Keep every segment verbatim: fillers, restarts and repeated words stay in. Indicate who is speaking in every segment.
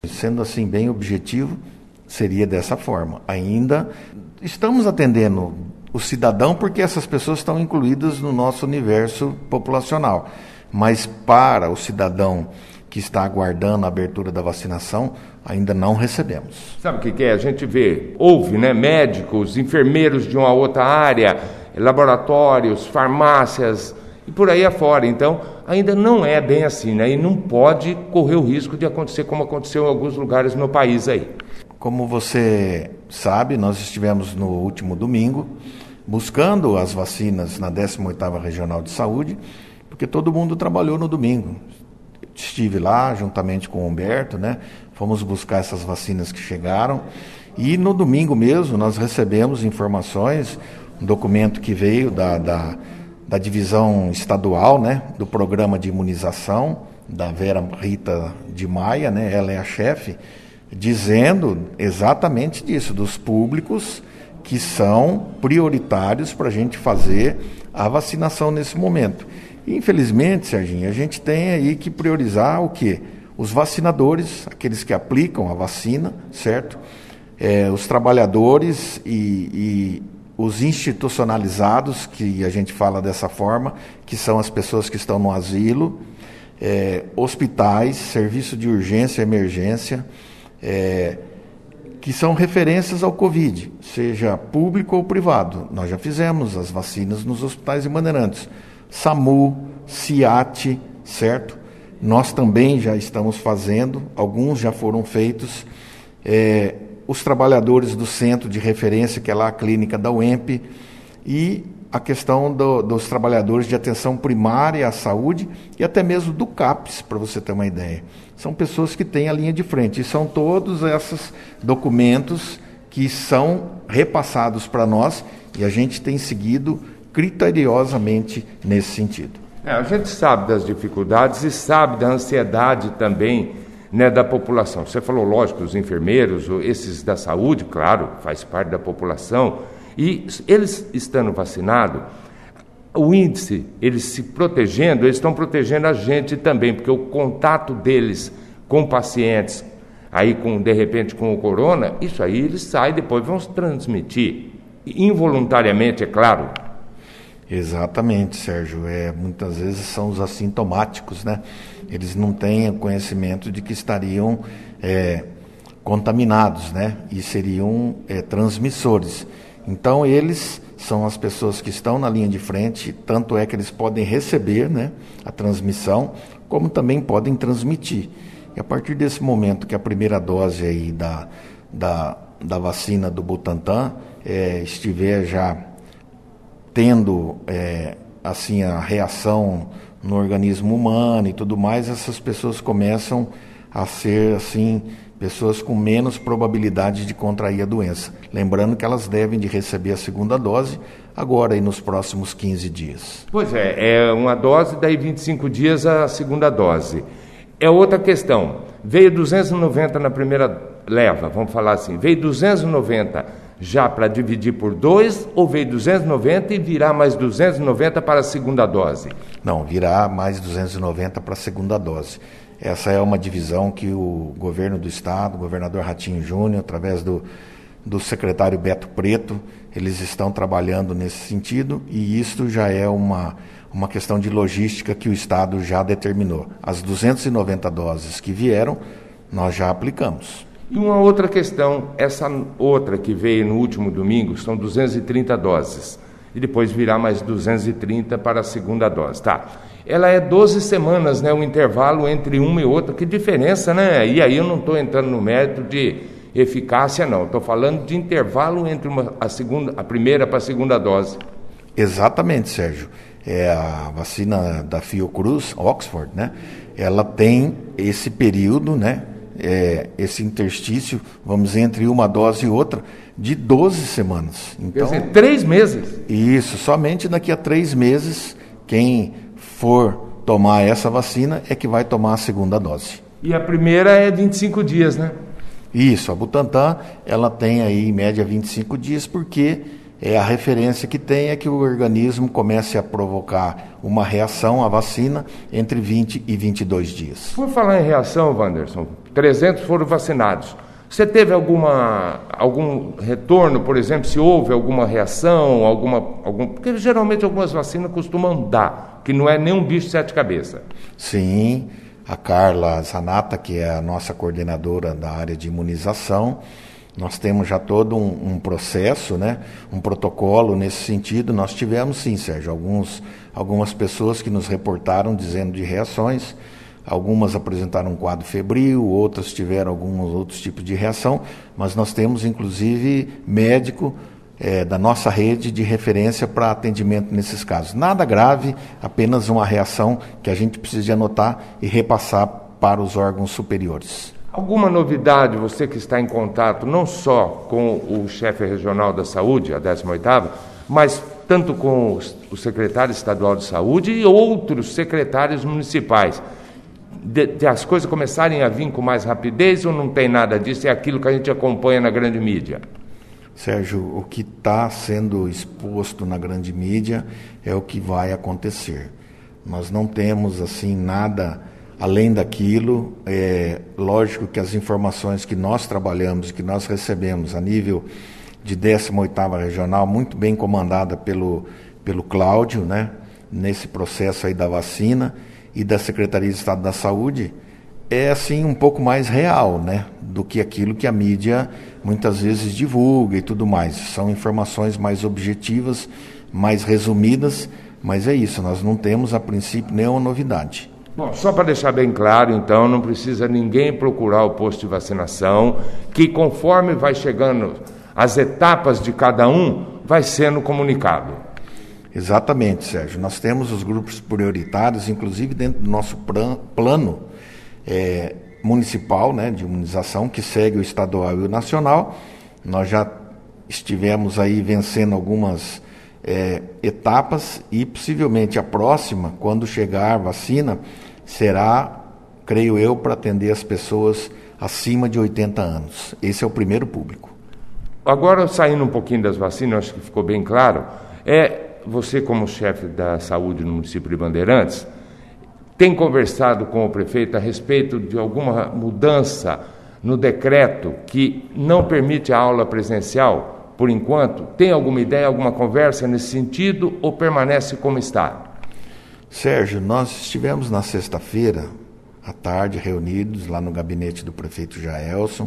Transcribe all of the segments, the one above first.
Speaker 1: Sendo assim bem objetivo, seria dessa forma. Ainda estamos atendendo o cidadão porque essas pessoas estão incluídas no nosso universo populacional. Mas para o cidadão que está aguardando a abertura da vacinação, ainda não recebemos.
Speaker 2: Sabe o que, que é? A gente vê, ouve, né, médicos, enfermeiros de uma outra área, laboratórios, farmácias e por aí afora. Então, ainda não é bem assim, né? E não pode correr o risco de acontecer como aconteceu em alguns lugares no país aí.
Speaker 1: Como você sabe, nós estivemos no último domingo buscando as vacinas na décima oitava Regional de Saúde, porque todo mundo trabalhou no domingo. Estive lá juntamente com o Humberto, né? Fomos buscar essas vacinas que chegaram e no domingo mesmo nós recebemos informações, um documento que veio da, da, da divisão estadual, né? Do programa de imunização da Vera Rita de Maia, né? Ela é a chefe, dizendo exatamente disso, dos públicos que são prioritários para a gente fazer a vacinação nesse momento. E, infelizmente, Serginho, a gente tem aí que priorizar o quê? Os vacinadores, aqueles que aplicam a vacina, certo? É, os trabalhadores e, e os institucionalizados, que a gente fala dessa forma, que são as pessoas que estão no asilo, é, hospitais, serviço de urgência e emergência, é, que são referências ao Covid, seja público ou privado. Nós já fizemos as vacinas nos hospitais de Bandeirantes. SAMU, CIAT, certo? Nós também já estamos fazendo, alguns já foram feitos. É, os trabalhadores do centro de referência, que é lá a clínica da U E M P, e a questão do, dos trabalhadores de atenção primária à saúde e até mesmo do CAPES, para você ter uma ideia. São pessoas que têm a linha de frente e são todos esses documentos que são repassados para nós e a gente tem seguido criteriosamente nesse sentido.
Speaker 2: É, a gente sabe das dificuldades e sabe da ansiedade também, né, da população. Você falou, lógico, os enfermeiros, esses da saúde, claro, faz parte da população, e eles estando vacinados, o índice, eles se protegendo, eles estão protegendo a gente também, porque o contato deles com pacientes, aí com, de repente com o corona, isso aí eles saem depois vão se transmitir, involuntariamente, é claro.
Speaker 1: Exatamente, Sérgio. É, muitas vezes são os assintomáticos, né? Eles não têm conhecimento de que estariam é, contaminados, né? E seriam é, transmissores. Então, eles são as pessoas que estão na linha de frente, tanto é que eles podem receber, né, a transmissão, como também podem transmitir. E a partir desse momento que a primeira dose aí da, da, da vacina do Butantan é, estiver já tendo é, assim a reação no organismo humano e tudo mais, essas pessoas começam a ser assim pessoas com menos probabilidade de contrair a doença. Lembrando que elas devem de receber a segunda dose agora e nos próximos quinze dias.
Speaker 2: Pois é, é uma dose, daí vinte e cinco dias a segunda dose. É outra questão. Veio duzentos e noventa na primeira leva, vamos falar assim, veio duzentos e noventa já para dividir por dois, ou veio duzentos e noventa e virá mais duzentos e noventa para a segunda dose?
Speaker 1: Não, virá mais duzentos e noventa para a segunda dose. Essa é uma divisão que o governo do estado, o governador Ratinho Júnior, através do, do secretário Beto Preto, eles estão trabalhando nesse sentido e isso já é uma, uma questão de logística que o estado já determinou. As duzentas e noventa doses que vieram, nós já aplicamos.
Speaker 2: E uma outra questão, essa outra que veio no último domingo, são duzentas e trinta doses. E depois virá mais duzentas e trinta para a segunda dose, tá? Ela é doze semanas, né? O intervalo entre uma e outra. Que diferença, né? E aí eu não estou entrando no mérito de eficácia, não. Estou falando de intervalo entre uma, a, segunda, a primeira para a segunda dose.
Speaker 1: Exatamente, Sérgio. É a vacina da Fiocruz, Oxford, né? Ela tem esse período, né? É, esse interstício, vamos dizer, entre uma dose e outra, de doze semanas. Então,
Speaker 2: quer dizer, três meses?
Speaker 1: Isso, somente daqui a três meses, quem for tomar essa vacina é que vai tomar a segunda dose.
Speaker 2: E a primeira é vinte e cinco dias, né?
Speaker 1: Isso, a Butantan, ela tem aí em média vinte e cinco dias, porque é a referência que tem é que o organismo comece a provocar uma reação à vacina entre vinte e vinte e dois dias.
Speaker 2: Por falar em reação, Wanderson, trezentos foram vacinados. Você teve alguma, algum retorno, por exemplo, se houve alguma reação, alguma, algum, porque geralmente algumas vacinas costumam dar, que não é nem um bicho de sete cabeças.
Speaker 1: Sim, a Carla Zanata, que é a nossa coordenadora da área de imunização, nós temos já todo um, um processo, né, um protocolo nesse sentido. Nós tivemos sim, Sérgio, alguns, algumas pessoas que nos reportaram dizendo de reações. Algumas apresentaram um quadro febril, outras tiveram alguns outros tipos de reação, mas nós temos inclusive médico é, da nossa rede de referência para atendimento nesses casos. Nada grave, apenas uma reação que a gente precisa de anotar e repassar para os órgãos superiores.
Speaker 2: Alguma novidade, você que está em contato não só com o chefe regional da saúde, a décima oitava, mas tanto com o secretário estadual de saúde e outros secretários municipais? De, de as coisas começarem a vir com mais rapidez ou não tem nada disso? É aquilo que a gente acompanha na grande mídia?
Speaker 1: Sérgio, o que está sendo exposto na grande mídia é o que vai acontecer. Nós não temos assim nada além daquilo. É lógico que as informações que nós trabalhamos, que nós recebemos a nível de décima oitava regional, muito bem comandada pelo, pelo Cláudio, né, nesse processo aí da vacina, e da Secretaria de Estado da Saúde, é assim um pouco mais real, né, do que aquilo que a mídia muitas vezes divulga e tudo mais. São informações mais objetivas, mais resumidas, mas é isso, nós não temos a princípio nenhuma novidade.
Speaker 2: Bom, só para deixar bem claro, então, não precisa ninguém procurar o posto de vacinação, que conforme vai chegando as etapas de cada um, vai sendo comunicado.
Speaker 1: Exatamente, Sérgio. Nós temos os grupos prioritários, inclusive dentro do nosso plan, plano é, municipal, né, de imunização, que segue o estadual e o nacional. Nós já estivemos aí vencendo algumas é, etapas e possivelmente a próxima, quando chegar a vacina, será, creio eu, para atender as pessoas acima de oitenta anos. Esse é o primeiro público.
Speaker 2: Agora, saindo um pouquinho das vacinas, acho que ficou bem claro, é... Você, como chefe da saúde no município de Bandeirantes, tem conversado com o prefeito a respeito de alguma mudança no decreto que não permite a aula presencial, por enquanto? Tem alguma ideia, alguma conversa nesse sentido ou permanece como está?
Speaker 1: Sérgio, nós estivemos na sexta-feira, à tarde, reunidos lá no gabinete do prefeito Jaelson.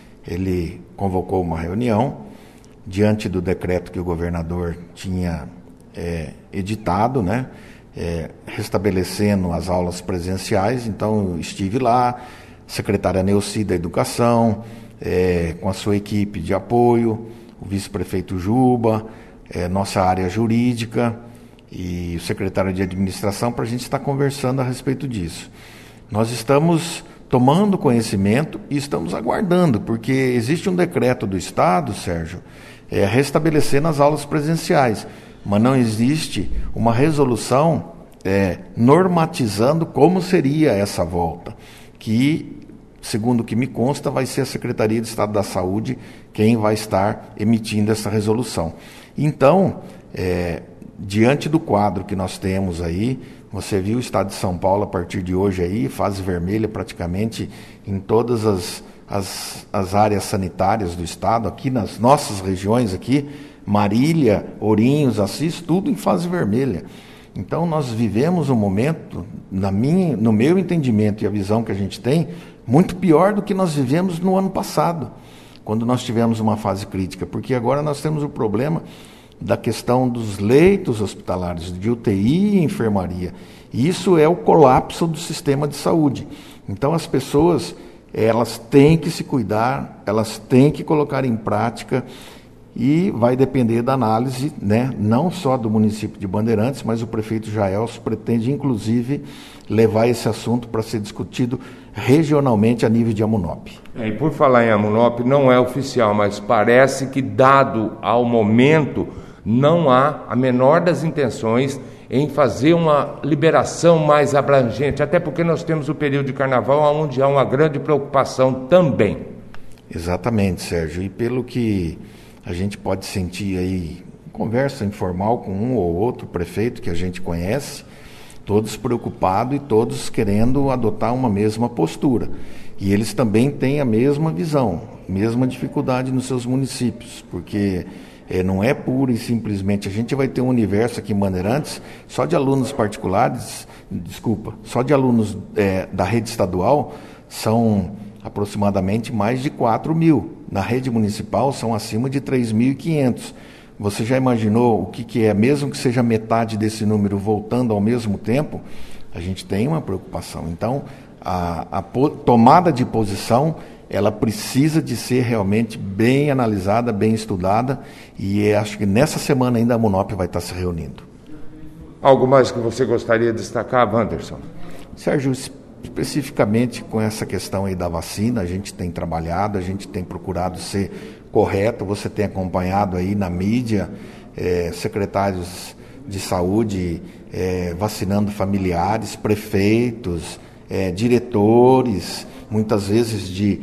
Speaker 1: Ele convocou uma reunião diante do decreto que o governador tinha É, editado, né, é, restabelecendo as aulas presenciais. Então eu estive lá, secretária Neuci da Educação, é, com a sua equipe de apoio, o vice-prefeito Juba, é, nossa área jurídica e o secretário de administração, para a gente estar conversando a respeito disso. Nós estamos tomando conhecimento e estamos aguardando, porque existe um decreto do Estado, Sérgio, é, restabelecendo as aulas presenciais, mas não existe uma resolução é, normatizando como seria essa volta, que, segundo o que me consta, vai ser a Secretaria de Estado da Saúde quem vai estar emitindo essa resolução. Então, é, diante do quadro que nós temos aí, você viu o Estado de São Paulo a partir de hoje aí, fase vermelha praticamente em todas as, as, as áreas sanitárias do Estado, aqui nas nossas regiões aqui, Marília, Ourinhos, Assis, tudo em fase vermelha. Então nós vivemos um momento, na minha, no meu entendimento e a visão que a gente tem, muito pior do que nós vivemos no ano passado, quando nós tivemos uma fase crítica, porque agora nós temos o problema da questão dos leitos hospitalares, de U T I e enfermaria. E isso é o colapso do sistema de saúde. Então as pessoas, elas têm que se cuidar, elas têm que colocar em prática, e vai depender da análise, né, não só do município de Bandeirantes, mas o prefeito Jaelson pretende, inclusive, levar esse assunto para ser discutido regionalmente a nível de Amunop.
Speaker 2: É, e por falar em Amunop, não é oficial, mas parece que, dado ao momento, não há a menor das intenções em fazer uma liberação mais abrangente, até porque nós temos o período de carnaval, onde há uma grande preocupação também.
Speaker 1: Exatamente, Sérgio, e pelo que a gente pode sentir aí conversa informal com um ou outro prefeito que a gente conhece, todos preocupados e todos querendo adotar uma mesma postura. E eles também têm a mesma visão, mesma dificuldade nos seus municípios, porque é, não é pura e simplesmente, a gente vai ter um universo aqui em Bandeirantes, só de alunos particulares, desculpa, só de alunos é, da rede estadual, são aproximadamente mais de quatro mil. Na rede municipal são acima de três mil e quinhentos. Você já imaginou o que, que é, mesmo que seja metade desse número voltando ao mesmo tempo? A gente tem uma preocupação. Então, a, a po- tomada de posição, ela precisa de ser realmente bem analisada, bem estudada, e acho que nessa semana ainda a Munop vai estar se reunindo.
Speaker 2: Algo mais que você gostaria de destacar, Wanderson?
Speaker 1: Sérgio, especificamente com essa questão aí da vacina, a gente tem trabalhado, a gente tem procurado ser correto, você tem acompanhado aí na mídia, é, secretários de saúde é, vacinando familiares, prefeitos, é, diretores, muitas vezes de,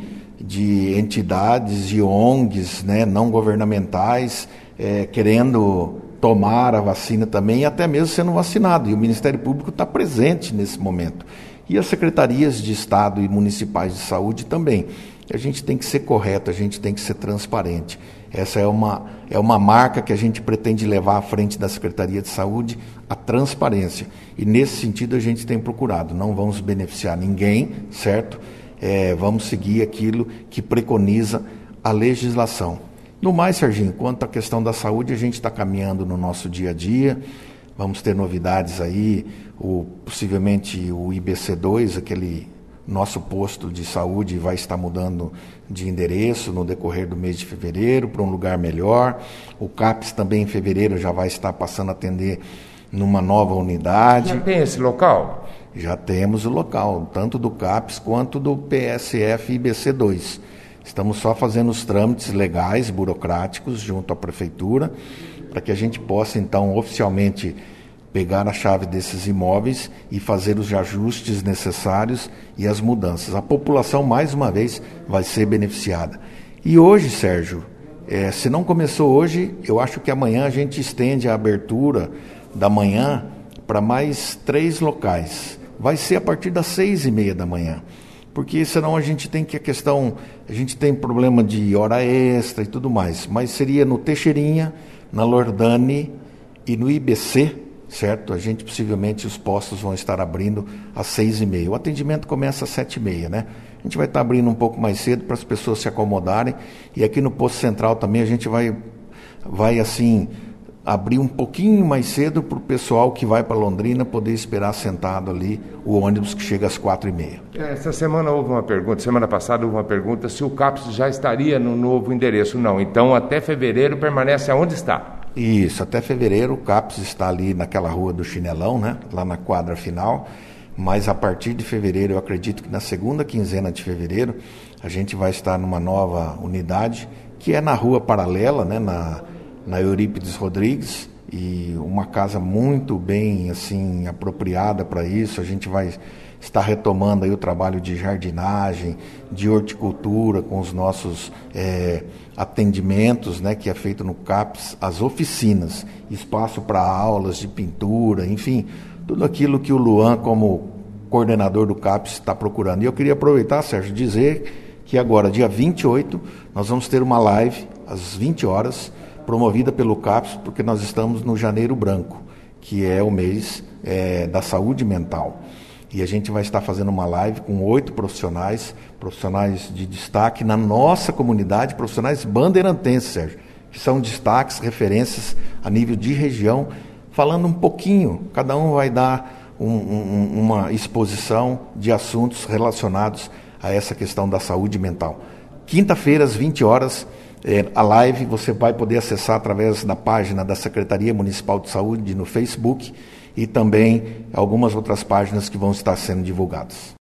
Speaker 1: de entidades e O N Gs, né, não governamentais, é, querendo tomar a vacina também e até mesmo sendo vacinado. E o Ministério Público está presente nesse momento. E as secretarias de Estado e municipais de saúde também. A gente tem que ser correto, a gente tem que ser transparente. Essa é uma, é uma marca que a gente pretende levar à frente da Secretaria de Saúde, a transparência. E nesse sentido a gente tem procurado. Não vamos beneficiar ninguém, certo? É, vamos seguir aquilo que preconiza a legislação. No mais, Serginho, quanto à questão da saúde, a gente está caminhando no nosso dia a dia. Vamos ter novidades aí, o, possivelmente o I B C dois, aquele nosso posto de saúde, vai estar mudando de endereço no decorrer do mês de fevereiro para um lugar melhor. O CAPS também em fevereiro já vai estar passando a atender numa nova unidade.
Speaker 2: Já tem esse local?
Speaker 1: Já temos o local, tanto do CAPS quanto do P S F I B C dois. Estamos só fazendo os trâmites legais, burocráticos, junto à Prefeitura, para que a gente possa, então, oficialmente pegar a chave desses imóveis e fazer os ajustes necessários e as mudanças. A população, mais uma vez, vai ser beneficiada. E hoje, Sérgio, é, se não começou hoje, eu acho que amanhã a gente estende a abertura da manhã para mais três locais. Vai ser a partir das seis e meia da manhã. Porque senão a gente tem que a questão, a gente tem problema de hora extra e tudo mais, mas seria no Teixeirinha, na Lordane e no I B C, certo? A gente possivelmente os postos vão estar abrindo às seis e meia. O atendimento começa às sete e meia, né? A gente vai estar abrindo um pouco mais cedo para as pessoas se acomodarem, e aqui no posto central também a gente vai, vai assim, abrir um pouquinho mais cedo para o pessoal que vai para Londrina poder esperar sentado ali o ônibus que chega às quatro e meia.
Speaker 2: Essa semana houve uma pergunta, semana passada houve uma pergunta se o CAPS já estaria no novo endereço. Não, então até fevereiro permanece aonde está?
Speaker 1: Isso, até fevereiro o CAPS está ali naquela rua do Chinelão, né? Lá na quadra final, mas a partir de fevereiro, eu acredito que na segunda quinzena de fevereiro, a gente vai estar numa nova unidade, que é na rua paralela, né? Na na Eurípides Rodrigues, e uma casa muito bem assim apropriada para isso. A gente vai estar retomando aí o trabalho de jardinagem, de horticultura com os nossos é, atendimentos, né, que é feito no CAPS, as oficinas, espaço para aulas de pintura, enfim, tudo aquilo que o Luan, como coordenador do CAPS, está procurando. E eu queria aproveitar, Sérgio, dizer que agora, dia vinte e oito, nós vamos ter uma live às vinte horas, promovida pelo CAPS, porque nós estamos no Janeiro Branco, que é o mês é, da saúde mental. E a gente vai estar fazendo uma live com oito profissionais, profissionais de destaque na nossa comunidade, profissionais bandeirantenses, Sérgio, que são destaques, referências a nível de região, falando um pouquinho, cada um vai dar um, um, uma exposição de assuntos relacionados a essa questão da saúde mental. Quinta-feira, às vinte horas, É, a live você vai poder acessar através da página da Secretaria Municipal de Saúde no Facebook e também algumas outras páginas que vão estar sendo divulgadas.